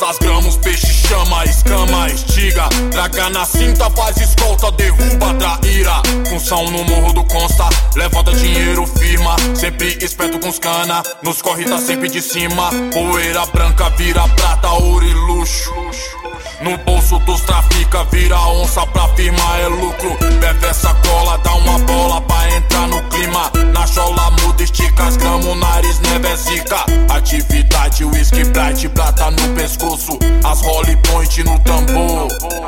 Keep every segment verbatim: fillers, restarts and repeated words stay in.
costas, gramos, peixe chama, escama, estiga. Draga na cinta, faz escolta, derruba, traíra. Função no morro do Consta, levanta dinheiro, firma. Sempre esperto com os cana, nos corre tá sempre de cima. Poeira branca vira prata, ouro e luxo. No bolso dos trafica, vira onça pra firma, é lucro. Bebe essa cola, dá uma bola pra entrar no clima. Na chola muda, estica as gramos, nariz, neve é zica. Atividade, whisky, bright, prata no pescoço. As Holly Point no tambor.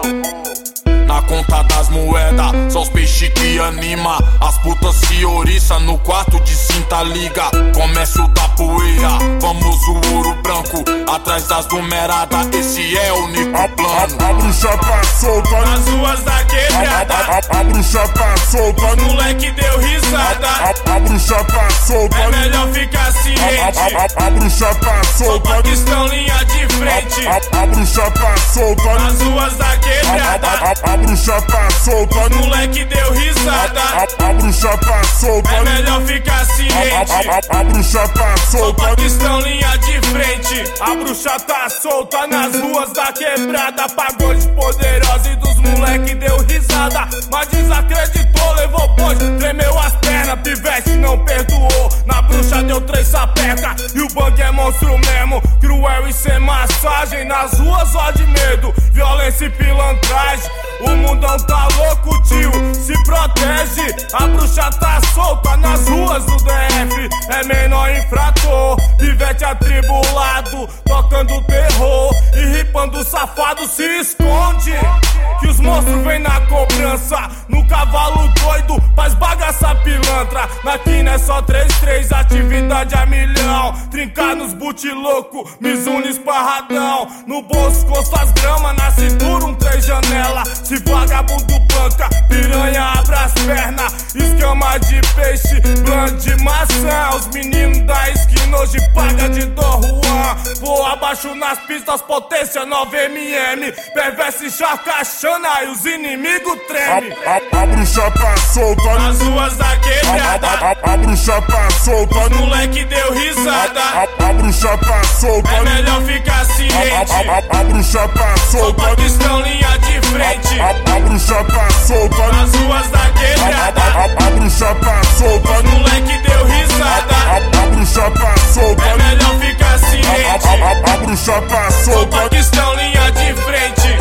Na conta das moedas, só os peixes que anima. As putas se oriça no quarto de cinta liga. Comércio da poeira, famoso ouro branco. Atrás das numeradas, esse é o único plano. A, a, a bruxa tá solta nas ruas da quebrada. A, a, a, a bruxa tá solta. O moleque deu risada. A, a, a bruxa tá solta. É melhor ficar ciente. A, a, a, a bruxa tá solta. Só estão linha de frente. A, a, a bruxa tá solta nas ruas da quebrada. A, a, a, a bruxa tá solta. O moleque deu risada. A, a, a bruxa tá solta. É melhor ficar ciente. A, a, a, a bruxa tá solta. Só estão linha de frente. A bruxa tá solta nas ruas da quebrada. Pagode poderosa e dos moleque deu risada. Mas desacreditou, levou boi, tremeu as pernas. Pivete não perdoou, na bruxa deu três sapeca. E o bang é monstro mesmo, cruel e sem massagem. Nas ruas ó de medo, violência e pilantragem. O mundão tá louco, tio, se protege. A bruxa tá solta nas ruas do D F. É menor infrator, pivete atribulado, tocando terror e ripando safado se esconde. Que os monstros vêm na cobrança, no cavalo doido, faz bagaça pilantra. Na quina é só três três, atividade a milhão. Trincar nos boot louco, Mizuno esparradão. No bolso, costas grama, na cintura um três janela. Se vagabundo banca, piranha abre as pernas. Escama de peixe, plano de maçã. Os meninos da esquina hoje paga de Dom Juan. Vou abaixo nas pistas, potência nove milímetros. Perverso e charcachana e os inimigos tremem. A, a, a bruxa tá solta nas ruas da quebrada. A, a, a bruxa tá solta. O moleque deu risada. A, a, a bruxa tá solta. É melhor ficar ciente. A, a, a, a bruxa tá solta. Só estão linha de frente. A, a, a bruxa tá solta nas ruas da quebrada. A, a, a, a bruxa tá solta. O moleque deu risada. A, a, a bruxa tá solta. É melhor ficar ciente. A, a, a, a bruxa tá solta. Só estão linha de frente.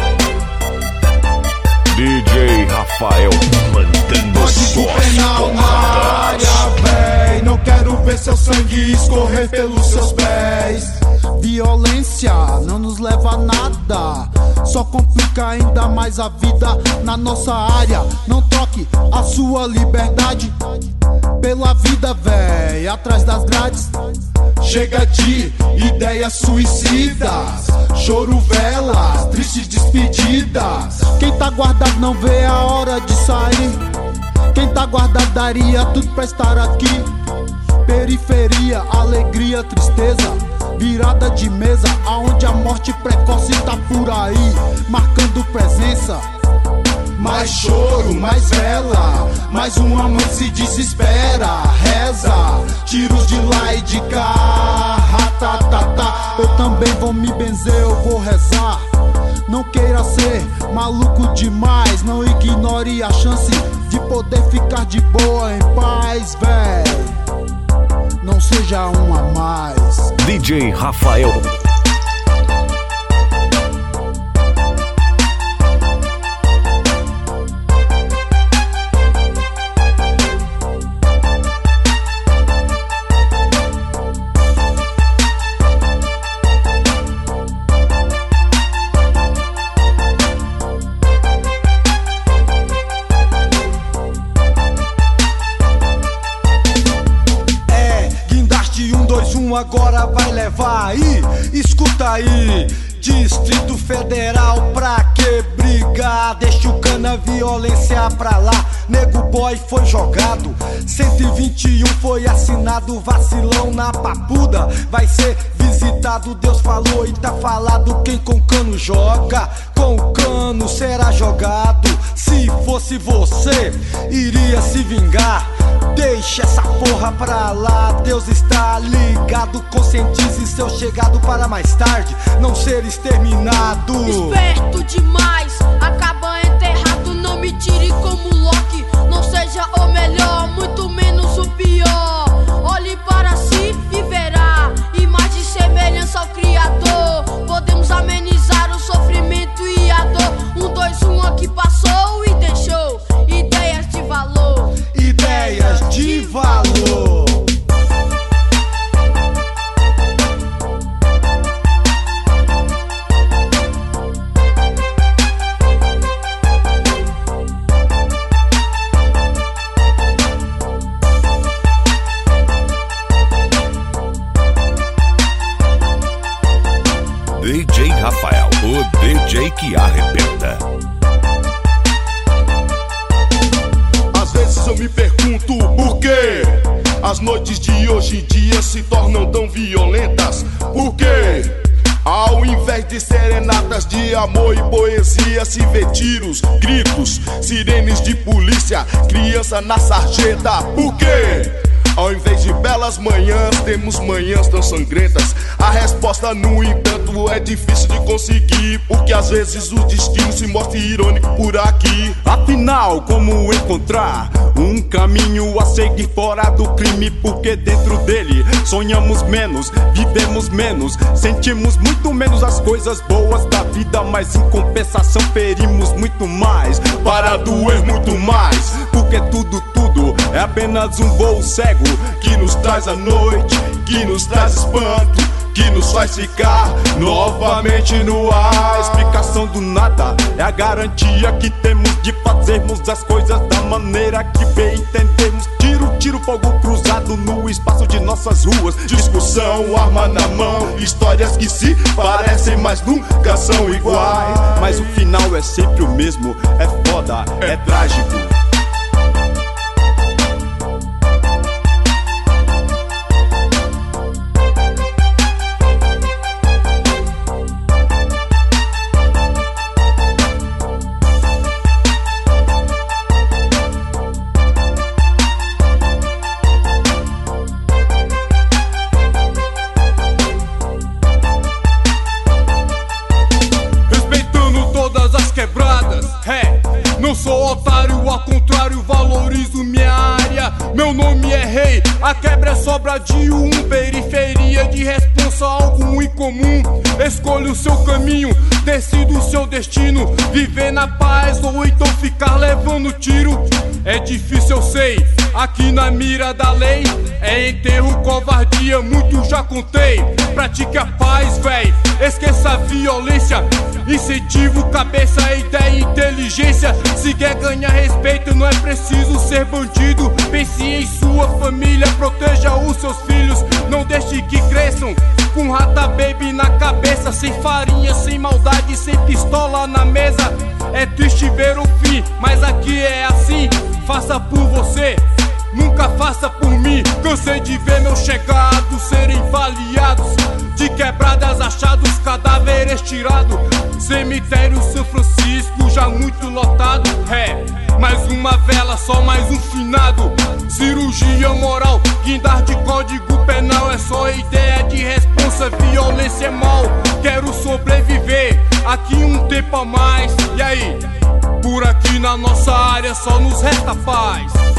D J Rafael mandando penal na área, véi. Não quero ver seu sangue escorrer pelos seus pés. Violência não nos leva a nada, só complica ainda mais a vida na nossa área. Não troque a sua liberdade pela vida, véi, atrás das grades. Chega de ideias suicidas, choro, velas, tristes despedidas. Quem tá guardado não vê a hora de sair. Quem tá guardado daria tudo pra estar aqui. Periferia, alegria, tristeza, virada de mesa, aonde a morte precoce tá por aí, marcando presença. Mais choro, mais vela, mais uma mãe se desespera, reza, tiros de lá e de cá, ratatatá. Eu também vou me benzer, eu vou rezar. Não queira ser maluco demais, não ignore a chance de poder ficar de boa em paz, véi. Não seja um a mais. D J Rafael. Agora vai levar aí, escuta aí. Distrito Federal, pra que brigar? Deixa o cana, violência pra lá. Nego boy foi jogado, cento e vinte e um foi assinado. Vacilão na papuda, vai ser visitado. Deus falou e tá falado. Quem com cano joga, com cano será jogado. Se fosse você, iria se vingar. Deixa essa porra pra lá, Deus está ligado. Conscientize seu chegado para mais tarde não ser exterminado. Esperto demais, acaba enterrado. Não me tire como Loki, não seja o melhor, muito menos o pior. Olhe para si e verá imagem e semelhança ao Criador. Podemos amenizar o sofrimento e a dor. Um, dois, um aqui passou e deixou ideias de valor. Ideias de valor. D J Rafael, o D J que arrebenta. Às vezes eu me pergunto por quê as noites de hoje em dia se tornam tão violentas. Por quê? Ao invés de serenatas de amor e poesia, se vê tiros, gritos, sirenes de polícia, criança na sarjeta. Por quê? Ao invés de belas manhãs, temos manhãs tão sangrentas. A resposta, no entanto, é difícil de conseguir, porque às vezes o destino se mostra irônico por aqui. Afinal, como encontrar um caminho a seguir fora do crime? Porque dentro dele sonhamos menos, vivemos menos, sentimos muito menos as coisas boas da vida, mas em compensação ferimos muito mais, para doer muito mais. Porque tudo, tudo é apenas um voo cego que nos traz a noite, que nos traz espanto, que nos faz ficar novamente no ar. A explicação do nada é a garantia que temos de fazermos as coisas da maneira que bem entendemos. Tiro, tiro, fogo cruzado no espaço de nossas ruas. Discussão, arma na mão, histórias que se parecem, mas nunca são iguais. Mas o final é sempre o mesmo, é foda, é trágico. Não sou otário, ao contrário, valorizo minha área. Meu nome é rei, a quebra é sobra de um. Periferia de responsa, algo incomum. Escolha o seu caminho, decida o seu destino. Viver na paz ou então ficar levando tiro. É difícil, eu sei, aqui na mira da lei. É enterro, covardia, muito já contei. Pratique a paz, véi, esqueça a violência. Incentivo, cabeça, ideia e inteligência. Se quer ganhar respeito, não é preciso ser bandido. Pense em sua família, proteja os seus filhos. Não deixe que cresçam com rata baby na cabeça. Sem farinha, sem maldade, sem pistola na mesa. É triste ver o fim, mas aqui é assim. Faça por você, nunca faça por mim. Cansei de ver meus chegados serem baleados, de quebradas achados, cadáveres tirados. Cemitério São Francisco já muito lotado. É, mais uma vela, só mais um finado. Cirurgia moral, guindar de código penal. É só ideia de responsa, violência é mal. Quero sobreviver aqui um tempo a mais. E aí? Por aqui na nossa área só nos resta paz.